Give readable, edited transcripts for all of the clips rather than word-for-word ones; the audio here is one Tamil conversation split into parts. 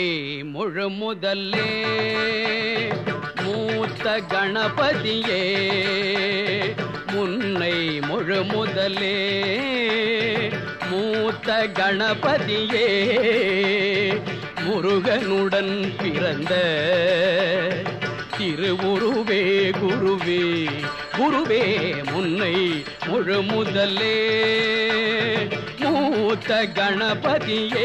முழு முதல்லே மூத்த கணபதியே முன்னை முழு முதலே மூத்த கணபதியே முருகனுடன் பிறந்த திருவுருவே குருவே குருவே முன்னை முழு முதலே மூத்த கணபதியே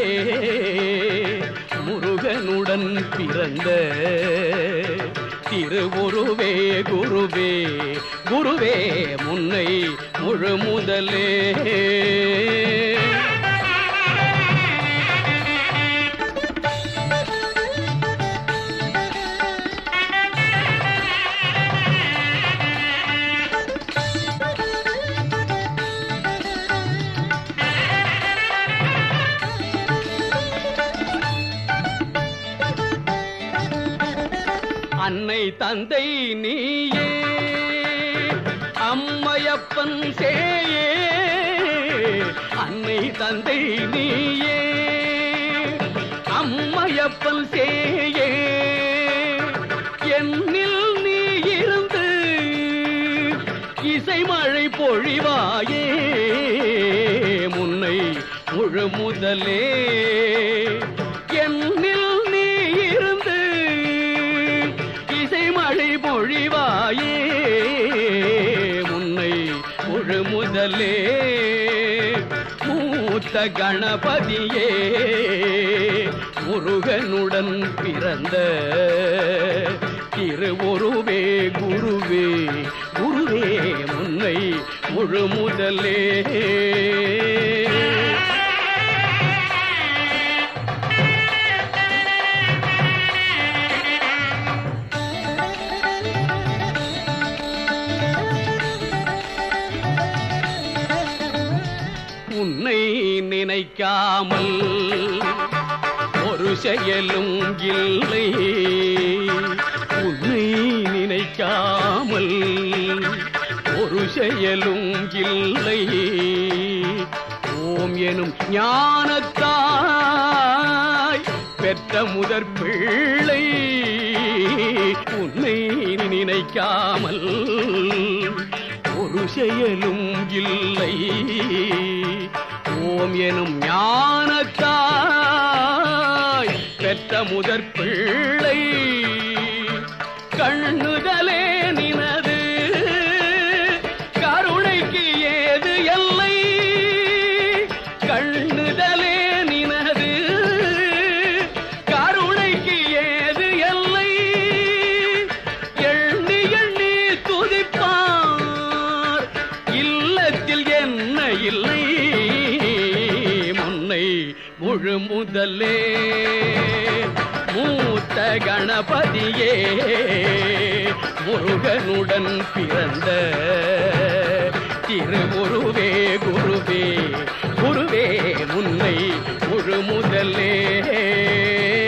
முருகனுடன் பிறந்த திருவுருவே குருவே குருவே முன்னை முழு முதலே அன்னை தந்தை நீயே அம்மையப்பன் சேயே அன்னை தந்தை நீயே அம்மையப்பன் சேயே என்னில் நீ இருந்து இசைமழை பொழிவாயே முன்னை முழு முதலே என்னில் நீ இருந்து மழை பொழிவாயே முன்னை முழு முதலே மூத்த கணபதியே முருகனுடன் பிறந்த திருவுருவே குருவே குருவே முன்னை முழு முதலே உன்னை நினைக்காமல் ஒரு செயலும் இல்லை உன்னை நினைக்காமல் ஒரு செயலும் இல்லை ஓம் எனும் ஞானத்தாய் பெற்ற முதற் பிள்ளை உன்னை நினைக்காமல் ஒரு செயலும் இல்லை ஓம் எனும் ஞானத்தாய் பெற்ற முதற் பிள்ளை கண்ணுதலே நினது கருணைக்கு ஏது எல்லை கண்ணுதலே நினது கருணைக்கு ஏது எல்லை எண்ணி எண்ணி துதிப்பார் இல்லத்தில் என்ன இல்லை முன்னை முழு முதலே மூத்த கணபதியே முருகனுடன் பிறந்த திருவுருவே குருவே குருவே முன்னை முழு முதலே